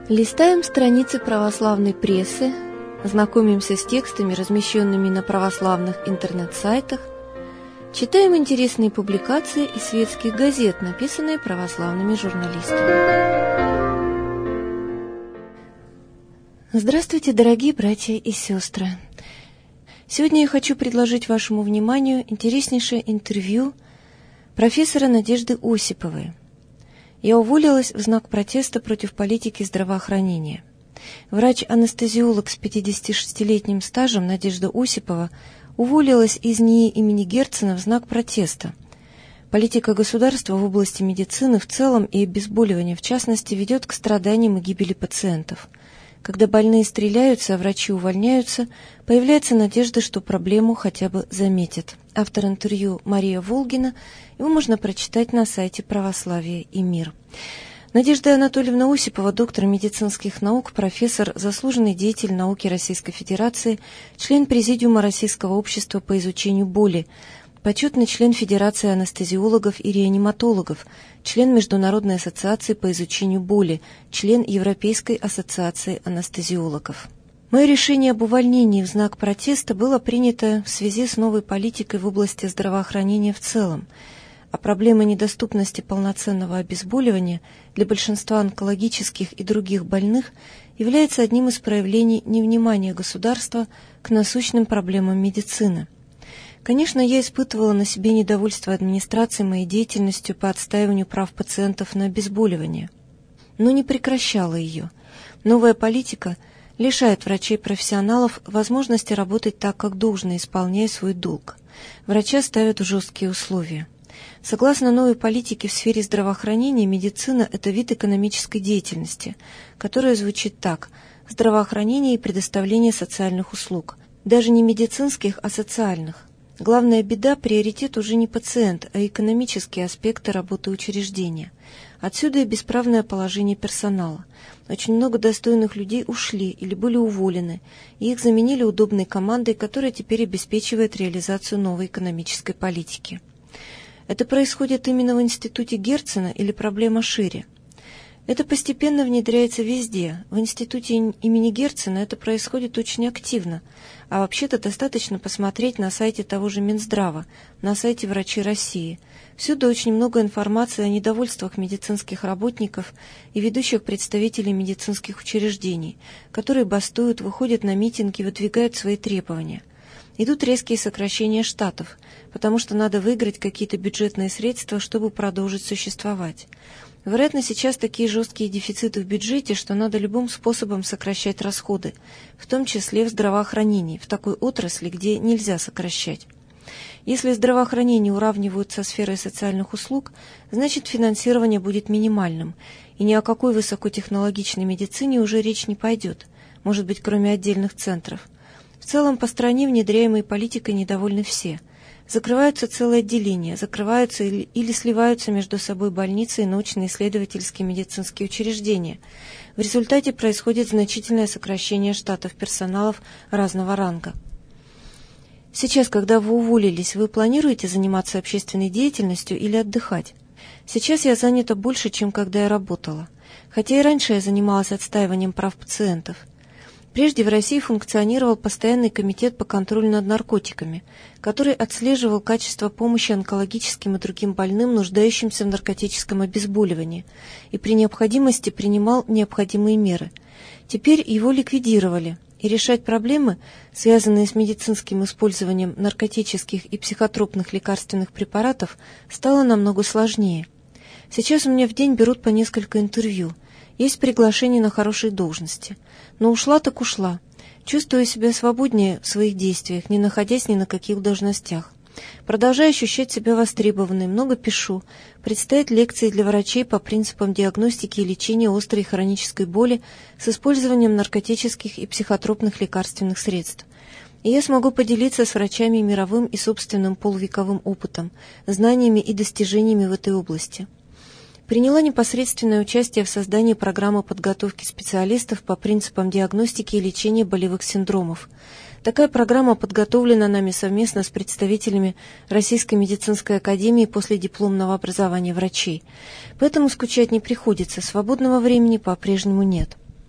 Листаем страницы православной прессы, знакомимся с текстами, размещенными на православных интернет-сайтах, читаем интересные публикации из светских газет, написанные православными журналистами. Здравствуйте, дорогие братья и сестры! Сегодня я хочу предложить вашему вниманию интереснейшее интервью профессора Надежды Осиповой. Я уволилась в знак протеста против политики здравоохранения. Врач-анестезиолог с 56-летним стажем Надежда Осипова уволилась из НИИ имени Герцена в знак протеста. Политика государства в области медицины в целом и обезболивания в частности ведет к страданиям и гибели пациентов. Когда больные стреляются, а врачи увольняются, появляется надежда, что проблему хотя бы заметят. Автор интервью Мария Волгина, его можно прочитать на сайте «Православие и мир». Надежда Анатольевна Осипова, доктор медицинских наук, профессор, заслуженный деятель науки Российской Федерации, член Президиума Российского общества по изучению боли, почетный член Федерации анестезиологов и реаниматологов, член Международной ассоциации по изучению боли, член Европейской ассоциации анестезиологов. Мое решение об увольнении в знак протеста было принято в связи с новой политикой в области здравоохранения в целом, а проблема недоступности полноценного обезболивания для большинства онкологических и других больных является одним из проявлений невнимания государства к насущным проблемам медицины. Конечно, я испытывала на себе недовольство администрации моей деятельностью по отстаиванию прав пациентов на обезболивание, но не прекращала ее. Новая политика лишает врачей-профессионалов возможности работать так, как должно, исполняя свой долг. Врача ставят в жесткие условия. Согласно новой политике в сфере здравоохранения, медицина – это вид экономической деятельности, которая звучит так: здравоохранение и предоставление социальных услуг, даже не медицинских, а социальных. Главная беда – приоритет уже не пациент, а экономические аспекты работы учреждения. Отсюда и бесправное положение персонала. Очень много достойных людей ушли или были уволены, и их заменили удобной командой, которая теперь обеспечивает реализацию новой экономической политики. Это происходит именно в институте Герцена или проблема шире? Это постепенно внедряется везде. В институте имени Герцена это происходит очень активно, а вообще-то достаточно посмотреть на сайте того же Минздрава, на сайте «Врачи России». Всюду очень много информации о недовольствах медицинских работников и ведущих представителей медицинских учреждений, которые бастуют, выходят на митинги, выдвигают свои требования. Идут резкие сокращения штатов, потому что надо выиграть какие-то бюджетные средства, чтобы продолжить существовать. Вероятно, сейчас такие жесткие дефициты в бюджете, что надо любым способом сокращать расходы, в том числе в здравоохранении, в такой отрасли, где нельзя сокращать. Если здравоохранение уравнивают со сферой социальных услуг, значит финансирование будет минимальным, и ни о какой высокотехнологичной медицине уже речь не пойдет, может быть, кроме отдельных центров. В целом, по стране внедряемой политикой недовольны все. Закрываются целые отделения, закрываются или сливаются между собой больницы и научно-исследовательские медицинские учреждения. В результате происходит значительное сокращение штатов персоналов разного ранга. Сейчас, когда вы уволились, вы планируете заниматься общественной деятельностью или отдыхать? Сейчас я занята больше, чем когда я работала. Хотя и раньше я занималась отстаиванием прав пациентов. Прежде в России функционировал постоянный комитет по контролю над наркотиками, который отслеживал качество помощи онкологическим и другим больным, нуждающимся в наркотическом обезболивании, и при необходимости принимал необходимые меры. Теперь его ликвидировали, и решать проблемы, связанные с медицинским использованием наркотических и психотропных лекарственных препаратов, стало намного сложнее. Сейчас у меня в день берут по несколько интервью. Есть приглашение на хорошие должности. Но ушла так ушла. Чувствую себя свободнее в своих действиях, не находясь ни на каких должностях. Продолжаю ощущать себя востребованной, много пишу. Предстоят лекции для врачей по принципам диагностики и лечения острой и хронической боли с использованием наркотических и психотропных лекарственных средств. И я смогу поделиться с врачами мировым и собственным полувековым опытом, знаниями и достижениями в этой области. Приняла непосредственное участие в создании программы подготовки специалистов по принципам диагностики и лечения болевых синдромов. Такая программа подготовлена нами совместно с представителями Российской медицинской академии после дипломного образования врачей. Поэтому скучать не приходится, свободного времени по-прежнему нет.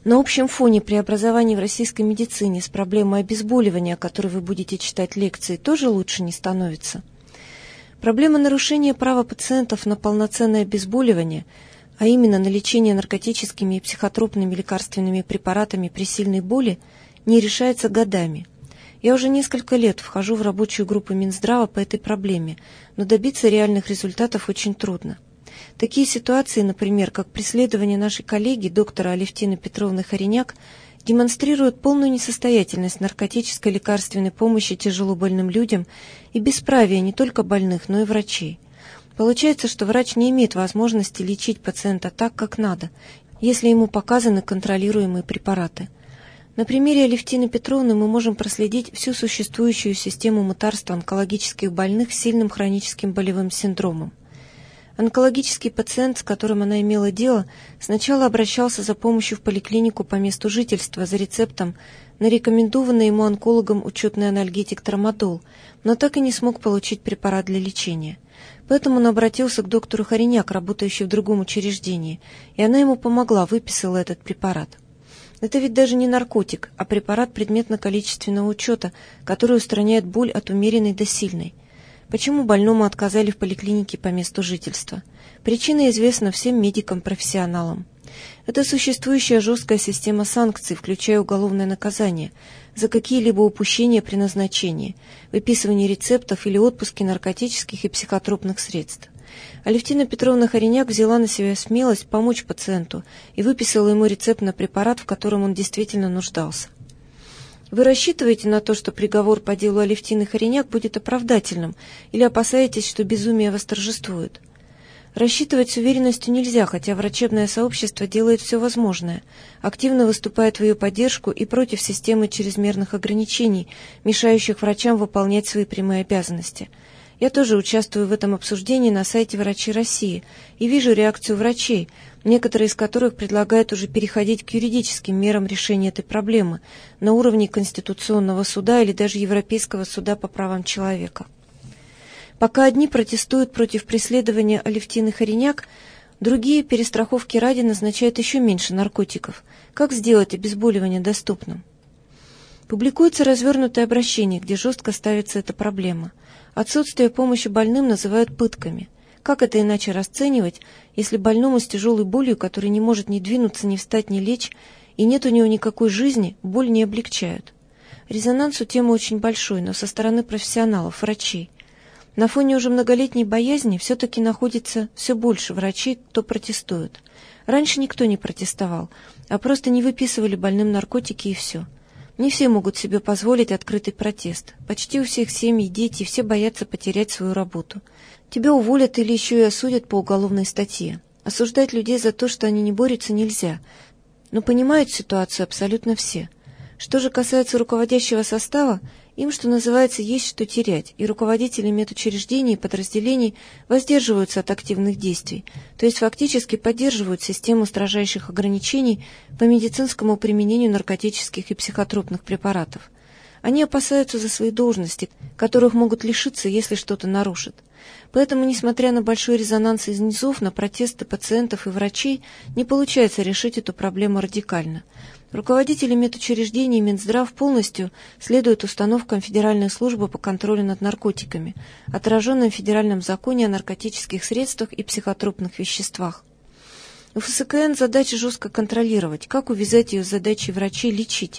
На общем фоне преобразований в российской медицине с проблемой обезболивания, о которой вы будете читать лекции, тоже лучше не становится. Проблема нарушения права пациентов на полноценное обезболивание, а именно на лечение наркотическими и психотропными лекарственными препаратами при сильной боли, не решается годами. Я уже несколько лет вхожу в рабочую группу Минздрава по этой проблеме, но добиться реальных результатов очень трудно. Такие ситуации, например, как преследование нашей коллеги, доктора Алевтины Петровны Хореняк, демонстрируют полную несостоятельность наркотической лекарственной помощи тяжелобольным людям и бесправие не только больных, но и врачей. Получается, что врач не имеет возможности лечить пациента так, как надо, если ему показаны контролируемые препараты. На примере Алевтины Петровны мы можем проследить всю существующую систему мытарства онкологических больных с сильным хроническим болевым синдромом. Онкологический пациент, с которым она имела дело, сначала обращался за помощью в поликлинику по месту жительства за рецептом на рекомендованный ему онкологом учетный анальгетик трамадол, но так и не смог получить препарат для лечения. Поэтому он обратился к доктору Хореняк, работающей в другом учреждении, и она ему помогла, выписала этот препарат. Это ведь даже не наркотик, а препарат предметно-количественного учета, который устраняет боль от умеренной до сильной. Почему больному отказали в поликлинике по месту жительства? Причина известна всем медикам-профессионалам. Это существующая жесткая система санкций, включая уголовное наказание, за какие-либо упущения при назначении, выписывании рецептов или отпуске наркотических и психотропных средств. Алевтина Петровна Хореняк взяла на себя смелость помочь пациенту и выписала ему рецепт на препарат, в котором он действительно нуждался. Вы рассчитываете на то, что приговор по делу Алевтины Хореняк будет оправдательным, или опасаетесь, что безумие восторжествует? Рассчитывать с уверенностью нельзя, хотя врачебное сообщество делает все возможное, активно выступает в ее поддержку и против системы чрезмерных ограничений, мешающих врачам выполнять свои прямые обязанности. Я тоже участвую в этом обсуждении на сайте «Врачи России» и вижу реакцию врачей, некоторые из которых предлагают уже переходить к юридическим мерам решения этой проблемы на уровне Конституционного суда или даже Европейского суда по правам человека. Пока одни протестуют против преследования Алевтины Хореняк, другие, перестраховки ради, назначают еще меньше наркотиков. Как сделать обезболивание доступным? Публикуется развернутое обращение, где жестко ставится эта проблема. Отсутствие помощи больным называют пытками. Как это иначе расценивать, если больному с тяжелой болью, который не может ни двинуться, ни встать, ни лечь, и нет у него никакой жизни, боль не облегчают? Резонанс у темы очень большой, но со стороны профессионалов, врачей. На фоне уже многолетней боязни все-таки находится все больше врачей, кто протестует. Раньше никто не протестовал, а просто не выписывали больным наркотики и все. Не все могут себе позволить открытый протест. Почти у всех семьи, дети, все боятся потерять свою работу. Тебя уволят или еще и осудят по уголовной статье. Осуждать людей за то, что они не борются, нельзя. Но понимают ситуацию абсолютно все. Что же касается руководящего состава, им, что называется, есть что терять, и руководители медучреждений и подразделений воздерживаются от активных действий, то есть фактически поддерживают систему строжайших ограничений по медицинскому применению наркотических и психотропных препаратов. Они опасаются за свои должности, которых могут лишиться, если что-то нарушат. Поэтому, несмотря на большой резонанс из низов, на протесты пациентов и врачей, не получается решить эту проблему радикально. Руководители медучреждений и Минздрав полностью следуют установкам Федеральной службы по контролю над наркотиками, отраженным в Федеральном законе о наркотических средствах и психотропных веществах. У ФСКН задача жестко контролировать, как увязать ее с задачей врачей лечить.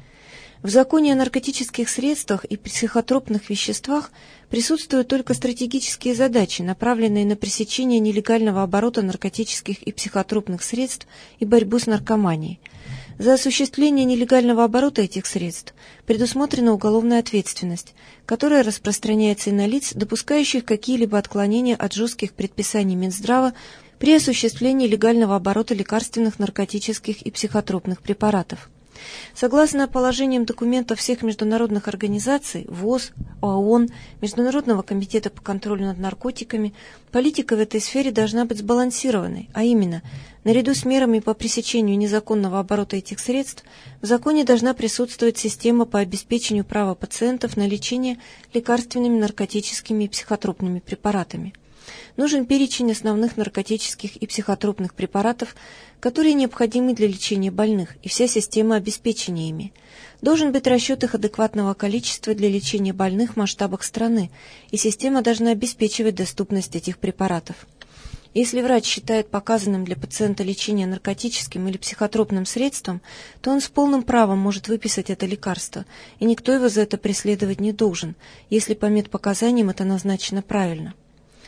В законе о наркотических средствах и психотропных веществах присутствуют только стратегические задачи, направленные на пресечение нелегального оборота наркотических и психотропных средств и борьбу с наркоманией. За осуществление нелегального оборота этих средств предусмотрена уголовная ответственность, которая распространяется и на лиц, допускающих какие-либо отклонения от жестких предписаний Минздрава при осуществлении легального оборота лекарственных, наркотических и психотропных препаратов. Согласно положениям документов всех международных организаций, ВОЗ, ООН, Международного комитета по контролю над наркотиками, политика в этой сфере должна быть сбалансированной, а именно, наряду с мерами по пресечению незаконного оборота этих средств, в законе должна присутствовать система по обеспечению права пациентов на лечение лекарственными, наркотическими и психотропными препаратами. Нужен перечень основных наркотических и психотропных препаратов, которые необходимы для лечения больных, и вся система обеспечения ими. Должен быть расчет их адекватного количества для лечения больных в масштабах страны, и система должна обеспечивать доступность этих препаратов. Если врач считает показанным для пациента лечение наркотическим или психотропным средством, то он с полным правом может выписать это лекарство, и никто его за это преследовать не должен, если по медпоказаниям это назначено правильно.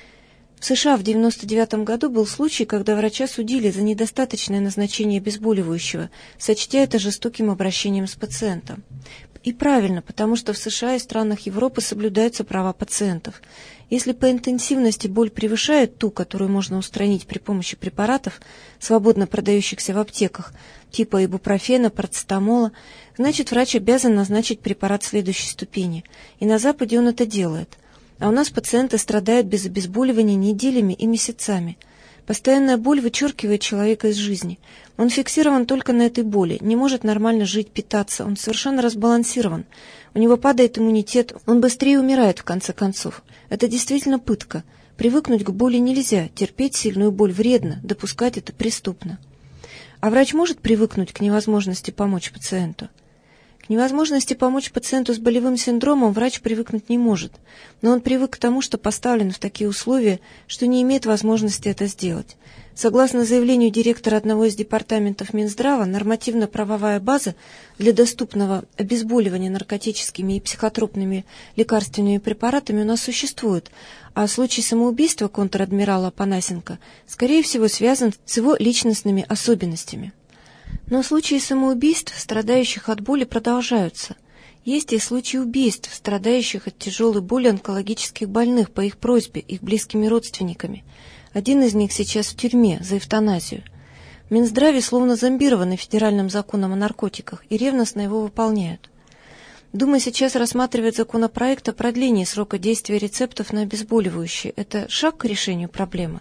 В США в 1999 году был случай, когда врача судили за недостаточное назначение обезболивающего, сочтя это жестоким обращением с пациентом. И правильно, потому что в США и странах Европы соблюдаются права пациентов. Если по интенсивности боль превышает ту, которую можно устранить при помощи препаратов, свободно продающихся в аптеках, типа ибупрофена, парацетамола, значит врач обязан назначить препарат следующей ступени, и на Западе он это делает. А у нас пациенты страдают без обезболивания неделями и месяцами. Постоянная боль вычеркивает человека из жизни. Он фиксирован только на этой боли, не может нормально жить, питаться, он совершенно разбалансирован. У него падает иммунитет, он быстрее умирает в конце концов. Это действительно пытка. Привыкнуть к боли нельзя, терпеть сильную боль вредно, допускать это преступно. А врач может привыкнуть к невозможности помочь пациенту? К невозможности помочь пациенту с болевым синдромом врач привыкнуть не может, но он привык к тому, что поставлен в такие условия, что не имеет возможности это сделать. Согласно заявлению директора одного из департаментов Минздрава, нормативно-правовая база для доступного обезболивания наркотическими и психотропными лекарственными препаратами у нас существует, а случай самоубийства контр-адмирала Апанасенко, скорее всего, связан с его личностными особенностями. Но случаи самоубийств, страдающих от боли, продолжаются. Есть и случаи убийств, страдающих от тяжелой боли онкологических больных по их просьбе, их близкими родственниками. Один из них сейчас в тюрьме за эвтаназию. В Минздраве словно зомбированы федеральным законом о наркотиках и ревностно его выполняют. Дума сейчас рассматривает законопроект о продлении срока действия рецептов на обезболивающие. Это шаг к решению проблемы.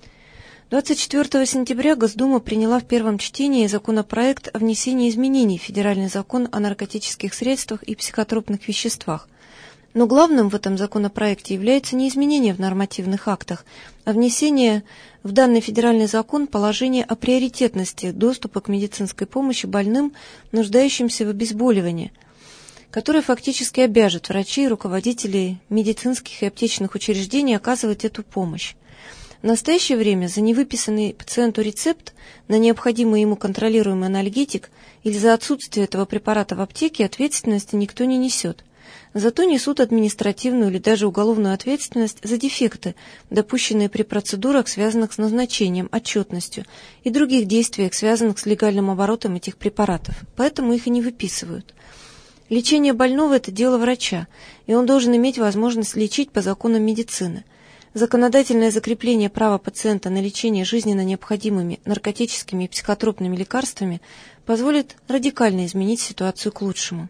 24 сентября Госдума приняла в первом чтении законопроект о внесении изменений в Федеральный закон о наркотических средствах и психотропных веществах. Но главным в этом законопроекте является не изменение в нормативных актах, а внесение в данный федеральный закон положения о приоритетности доступа к медицинской помощи больным, нуждающимся в обезболивании, которое фактически обяжет врачей и руководителей медицинских и аптечных учреждений оказывать эту помощь. В настоящее время за невыписанный пациенту рецепт на необходимый ему контролируемый анальгетик или за отсутствие этого препарата в аптеке ответственности никто не несет. Зато несут административную или даже уголовную ответственность за дефекты, допущенные при процедурах, связанных с назначением, отчетностью и других действиях, связанных с легальным оборотом этих препаратов. Поэтому их и не выписывают. Лечение больного – это дело врача, и он должен иметь возможность лечить по законам медицины. Законодательное закрепление права пациента на лечение жизненно необходимыми наркотическими и психотропными лекарствами позволит радикально изменить ситуацию к лучшему.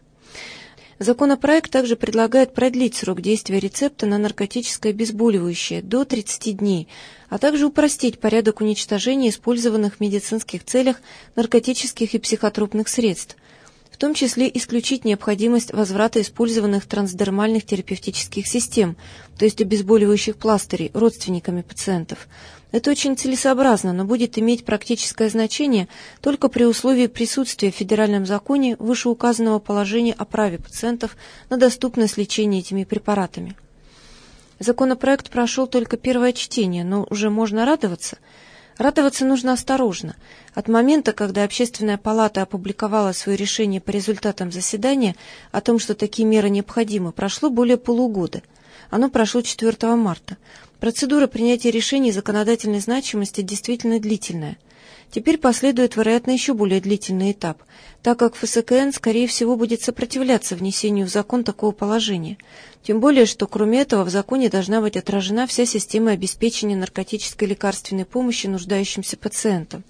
Законопроект также предлагает продлить срок действия рецепта на наркотическое обезболивающее до 30 дней, а также упростить порядок уничтожения использованных в медицинских целях наркотических и психотропных средств, в том числе исключить необходимость возврата использованных трансдермальных терапевтических систем, то есть обезболивающих пластырей, родственниками пациентов. Это очень целесообразно, но будет иметь практическое значение только при условии присутствия в федеральном законе вышеуказанного положения о праве пациентов на доступность лечения этими препаратами. Законопроект прошел только первое чтение, но уже можно радоваться. Радоваться нужно осторожно. От момента, когда Общественная палата опубликовала свое решение по результатам заседания о том, что такие меры необходимы, прошло более полугода. Оно прошло 4 марта. Процедура принятия решений законодательной значимости действительно длительная. Теперь последует, вероятно, еще более длительный этап, так как ФСКН, скорее всего, будет сопротивляться внесению в закон такого положения. Тем более, что, кроме этого, в законе должна быть отражена вся система обеспечения наркотической лекарственной помощи нуждающимся пациентам.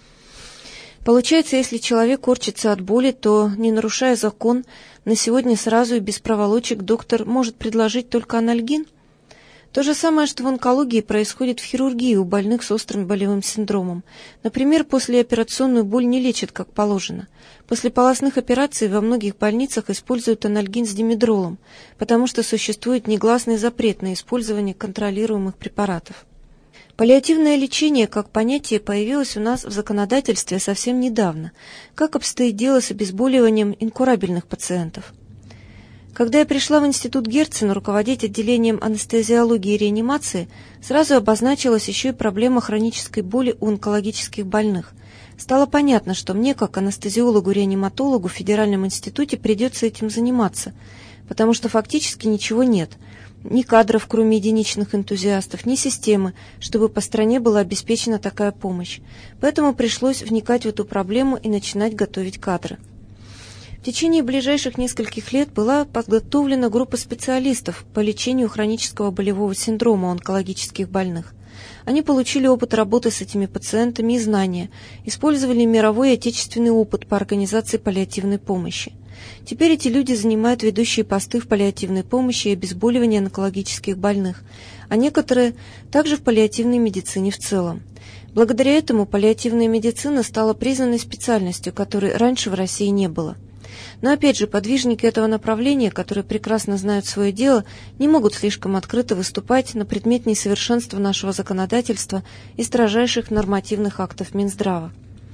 Получается, если человек корчится от боли, то, не нарушая закон, на сегодня сразу и без проволочек доктор может предложить только анальгин? То же самое, что в онкологии, происходит в хирургии у больных с острым болевым синдромом. Например, послеоперационную боль не лечат как положено. После полостных операций во многих больницах используют анальгин с димедролом, потому что существует негласный запрет на использование контролируемых препаратов. Паллиативное лечение как понятие появилось у нас в законодательстве совсем недавно. Как обстоит дело с обезболиванием инкурабельных пациентов? Когда я пришла в институт Герцена руководить отделением анестезиологии и реанимации, сразу обозначилась еще и проблема хронической боли у онкологических больных. Стало понятно, что мне, как анестезиологу-реаниматологу в Федеральном институте, придется этим заниматься, потому что фактически ничего нет. Ни кадров, кроме единичных энтузиастов, ни системы, чтобы по стране была обеспечена такая помощь. Поэтому пришлось вникать в эту проблему и начинать готовить кадры. В течение ближайших нескольких лет была подготовлена группа специалистов по лечению хронического болевого синдрома у онкологических больных. Они получили опыт работы с этими пациентами и знания, использовали мировой и отечественный опыт по организации паллиативной помощи. Теперь эти люди занимают ведущие посты в паллиативной помощи и обезболивании онкологических больных, а некоторые также в паллиативной медицине в целом. Благодаря этому паллиативная медицина стала признанной специальностью, которой раньше в России не было. Но опять же, подвижники этого направления, которые прекрасно знают свое дело, не могут слишком открыто выступать на предмет несовершенства нашего законодательства и строжайших нормативных актов Минздрава.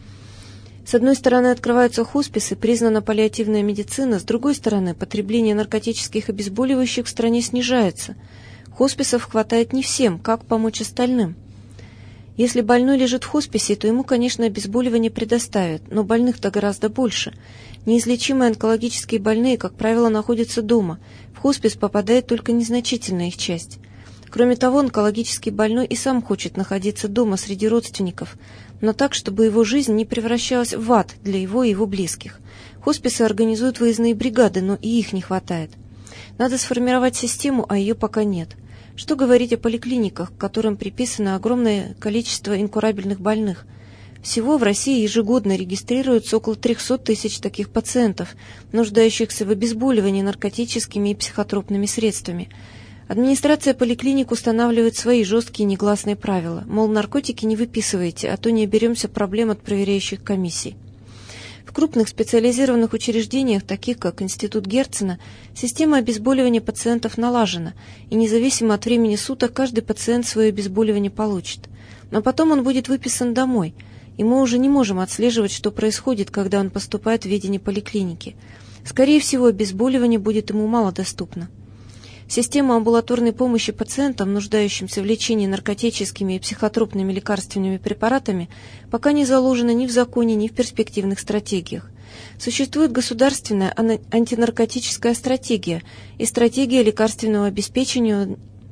С одной стороны, открываются хосписы, признана паллиативная медицина, с другой стороны, потребление наркотических обезболивающих в стране снижается. Хосписов хватает не всем, как помочь остальным? Если больной лежит в хосписе, то ему, конечно, обезболивание предоставят, но больных-то гораздо больше. Неизлечимые онкологические больные, как правило, находятся дома. В хоспис попадает только незначительная их часть. Кроме того, онкологический больной и сам хочет находиться дома среди родственников, но так, чтобы его жизнь не превращалась в ад для его и его близких. Хосписы организуют выездные бригады, но и их не хватает. Надо сформировать систему, а ее пока нет. Что говорить о поликлиниках, к которым приписано огромное количество инкурабельных больных? Всего в России ежегодно регистрируется около 300 тысяч таких пациентов, нуждающихся в обезболивании наркотическими и психотропными средствами. Администрация поликлиник устанавливает свои жесткие негласные правила, мол, наркотики не выписывайте, а то не оберемся проблем от проверяющих комиссий. В крупных специализированных учреждениях, таких как Институт Герцена, система обезболивания пациентов налажена, и независимо от времени суток каждый пациент свое обезболивание получит. Но потом он будет выписан домой, и мы уже не можем отслеживать, что происходит, когда он поступает в ведение поликлиники. Скорее всего, обезболивание будет ему малодоступно. Система амбулаторной помощи пациентам, нуждающимся в лечении наркотическими и психотропными лекарственными препаратами, пока не заложена ни в законе, ни в перспективных стратегиях. Существует государственная антинаркотическая стратегия и стратегия лекарственного обеспечения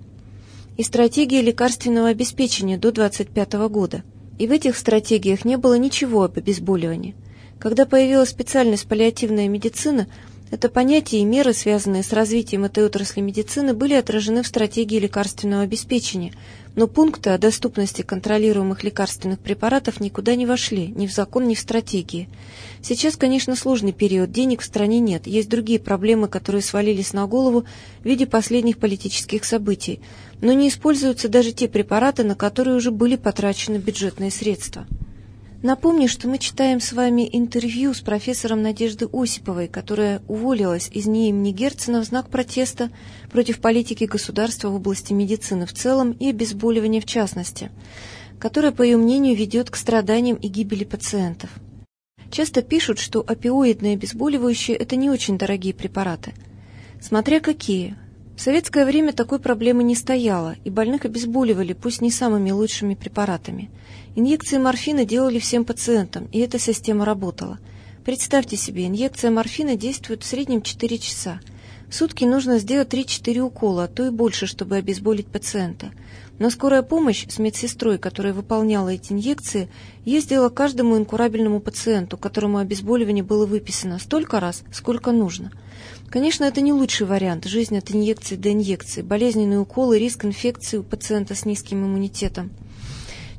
до 2025 года. И в этих стратегиях не было ничего об обезболивании. Когда появилась специальность паллиативная медицина, это понятие и меры, связанные с развитием этой отрасли медицины, были отражены в стратегии лекарственного обеспечения, но пункты о доступности контролируемых лекарственных препаратов никуда не вошли, ни в закон, ни в стратегии. Сейчас, конечно, сложный период, денег в стране нет, есть другие проблемы, которые свалились на голову в виде последних политических событий, но не используются даже те препараты, на которые уже были потрачены бюджетные средства. Напомню, что мы читаем с вами интервью с профессором Надеждой Осиповой, которая уволилась из НИИ имени Герцена в знак протеста против политики государства в области медицины в целом и обезболивания в частности, которая, по ее мнению, ведет к страданиям и гибели пациентов. Часто пишут, что опиоидные обезболивающие – это не очень дорогие препараты. Смотря какие. В советское время такой проблемы не стояло, и больных обезболивали, пусть не самыми лучшими препаратами. Инъекции морфина делали всем пациентам, и эта система работала. Представьте себе, инъекция морфина действует в среднем 4 часа. В сутки нужно сделать 3-4 укола, а то и больше, чтобы обезболить пациента. Но скорая помощь с медсестрой, которая выполняла эти инъекции, ездила к каждому инкурабельному пациенту, которому обезболивание было выписано столько раз, сколько нужно. Конечно, это не лучший вариант – жизнь от инъекции до инъекции, болезненные уколы, риск инфекции у пациента с низким иммунитетом.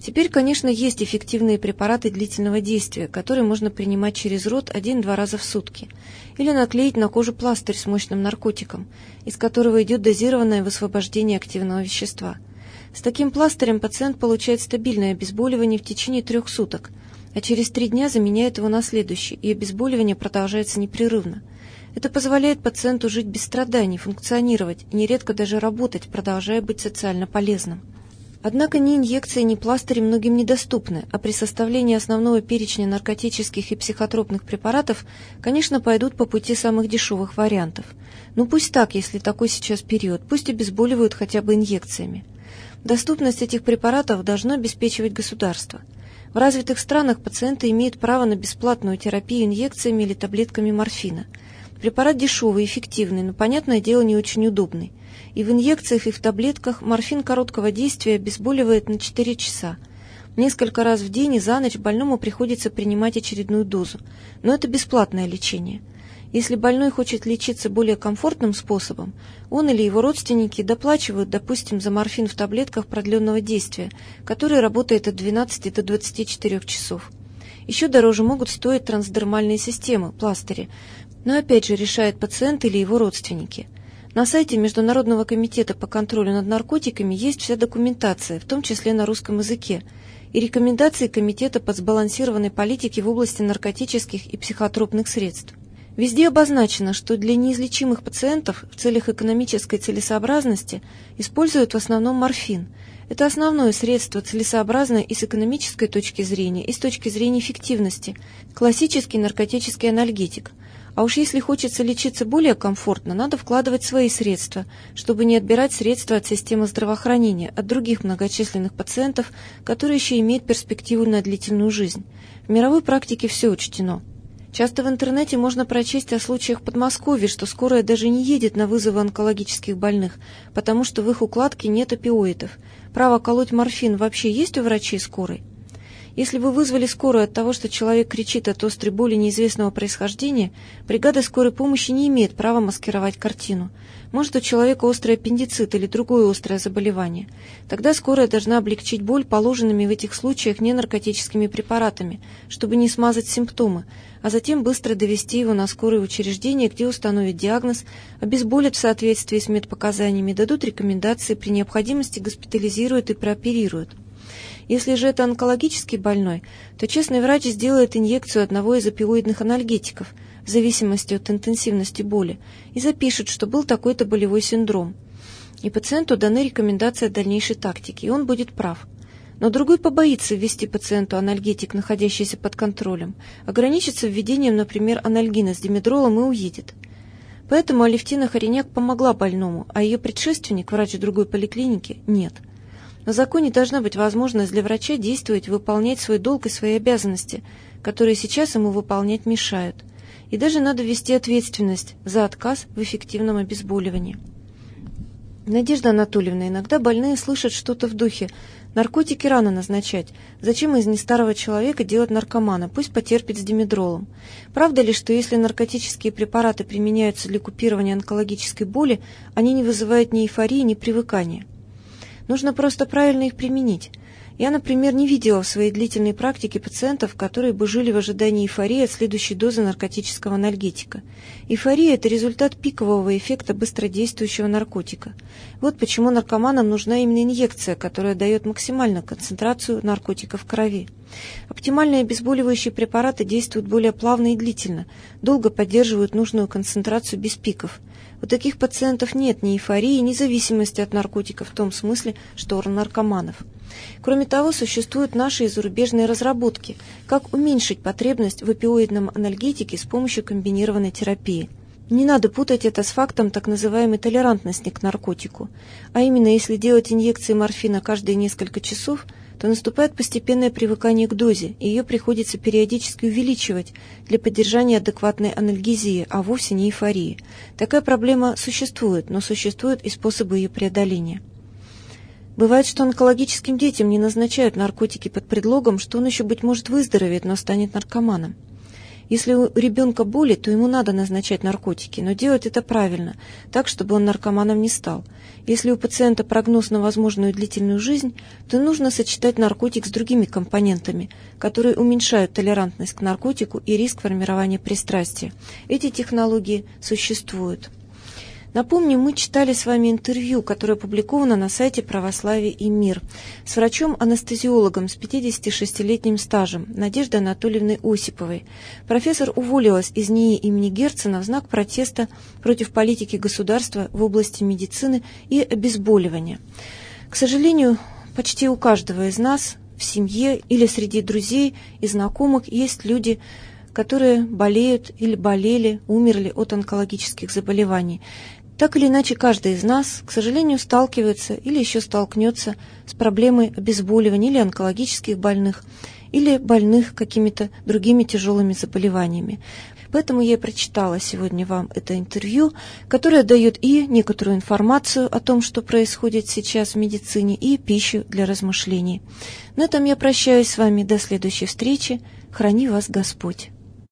Теперь, конечно, есть эффективные препараты длительного действия, которые можно принимать через рот 1-2 раза в сутки, или наклеить на кожу пластырь с мощным наркотиком, из которого идет дозированное высвобождение активного вещества. С таким пластырем пациент получает стабильное обезболивание в течение 3 суток, а через 3 дня заменяет его на следующий, и обезболивание продолжается непрерывно. Это позволяет пациенту жить без страданий, функционировать и нередко даже работать, продолжая быть социально полезным. Однако ни инъекции, ни пластыри многим недоступны, а при составлении основного перечня наркотических и психотропных препаратов, конечно, пойдут по пути самых дешевых вариантов. Ну пусть так, если такой сейчас период, пусть обезболивают хотя бы инъекциями. Доступность этих препаратов должно обеспечивать государство. В развитых странах пациенты имеют право на бесплатную терапию инъекциями или таблетками морфина. Препарат дешевый, эффективный, но, понятное дело, не очень удобный. И в инъекциях, и в таблетках морфин короткого действия обезболивает на 4 часа. Несколько раз в день и за ночь больному приходится принимать очередную дозу. Но это бесплатное лечение. Если больной хочет лечиться более комфортным способом, он или его родственники доплачивают, допустим, за морфин в таблетках продленного действия, который работает от 12 до 24 часов. Еще дороже могут стоить трансдермальные системы, пластыри, но опять же решает пациент или его родственники. На сайте Международного комитета по контролю над наркотиками есть вся документация, в том числе на русском языке, и рекомендации Комитета по сбалансированной политике в области наркотических и психотропных средств. Везде обозначено, что для неизлечимых пациентов в целях экономической целесообразности используют в основном морфин. Это основное средство, целесообразное и с экономической точки зрения, и с точки зрения эффективности, классический наркотический анальгетик. А уж если хочется лечиться более комфортно, надо вкладывать свои средства, чтобы не отбирать средства от системы здравоохранения, от других многочисленных пациентов, которые еще имеют перспективу на длительную жизнь. В мировой практике все учтено. Часто в интернете можно прочесть о случаях в Подмосковье, что скорая даже не едет на вызовы онкологических больных, потому что в их укладке нет опиоидов. Право колоть морфин вообще есть у врачей скорой? Если вы вызвали скорую от того, что человек кричит от острой боли неизвестного происхождения, бригада скорой помощи не имеет права маскировать картину. Может, у человека острый аппендицит или другое острое заболевание. Тогда скорая должна облегчить боль положенными в этих случаях ненаркотическими препаратами, чтобы не смазать симптомы, а затем быстро довести его на скорое учреждение, где установят диагноз, обезболят в соответствии с медпоказаниями, дадут рекомендации, при необходимости госпитализируют и прооперируют. Если же это онкологический больной, то частный врач сделает инъекцию одного из опиоидных анальгетиков, в зависимости от интенсивности боли, и запишет, что был такой-то болевой синдром. И пациенту даны рекомендации о дальнейшей тактике, и он будет прав. Но другой побоится ввести пациенту анальгетик, находящийся под контролем, ограничится введением, например, анальгина с димедролом и уедет. Поэтому Алевтина Хореняк помогла больному, а ее предшественник, врач другой поликлиники, нет. В законе должна быть возможность для врача действовать, выполнять свой долг и свои обязанности, которые сейчас ему выполнять мешают. И даже надо ввести ответственность за отказ в эффективном обезболивании. Надежда Анатольевна, иногда больные слышат что-то в духе: наркотики рано назначать, зачем из нестарого человека делать наркомана, пусть потерпит с димедролом. Правда ли, что если наркотические препараты применяются для купирования онкологической боли, они не вызывают ни эйфории, ни привыкания? Нужно просто правильно их применить. Я, например, не видела в своей длительной практике пациентов, которые бы жили в ожидании эйфории от следующей дозы наркотического анальгетика. Эйфория – это результат пикового эффекта быстродействующего наркотика. Вот почему наркоманам нужна именно инъекция, которая дает максимальную концентрацию наркотика в крови. Оптимальные обезболивающие препараты действуют более плавно и длительно, долго поддерживают нужную концентрацию без пиков. У таких пациентов нет ни эйфории, ни зависимости от наркотиков в том смысле, что у наркоманов. Кроме того, существуют наши и зарубежные разработки, как уменьшить потребность в опиоидном анальгетике с помощью комбинированной терапии. Не надо путать это с фактом так называемой толерантности к наркотику. А именно, если делать инъекции морфина каждые несколько часов, то наступает постепенное привыкание к дозе, и ее приходится периодически увеличивать для поддержания адекватной анальгезии, а вовсе не эйфории. Такая проблема существует, но существуют и способы ее преодоления. Бывает, что онкологическим детям не назначают наркотики под предлогом, что он еще, быть может, выздоровеет, но станет наркоманом. Если у ребенка боли, то ему надо назначать наркотики, но делать это правильно, так, чтобы он наркоманом не стал. Если у пациента прогноз на возможную длительную жизнь, то нужно сочетать наркотик с другими компонентами, которые уменьшают толерантность к наркотику и риск формирования пристрастия. Эти технологии существуют. Напомню, мы читали с вами интервью, которое опубликовано на сайте «Православие и мир» с врачом-анестезиологом с 56-летним стажем Надеждой Анатольевной Осиповой. Профессор уволилась из НИИ имени Герцена в знак протеста против политики государства в области медицины и обезболивания. К сожалению, почти у каждого из нас в семье или среди друзей и знакомых есть люди, которые болеют или болели, умерли от онкологических заболеваний. Так или иначе, каждый из нас, к сожалению, сталкивается или еще столкнется с проблемой обезболивания или онкологических больных, или больных какими-то другими тяжелыми заболеваниями. Поэтому я и прочитала сегодня вам это интервью, которое дает и некоторую информацию о том, что происходит сейчас в медицине, и пищу для размышлений. На этом я прощаюсь с вами до следующей встречи. Храни вас Господь!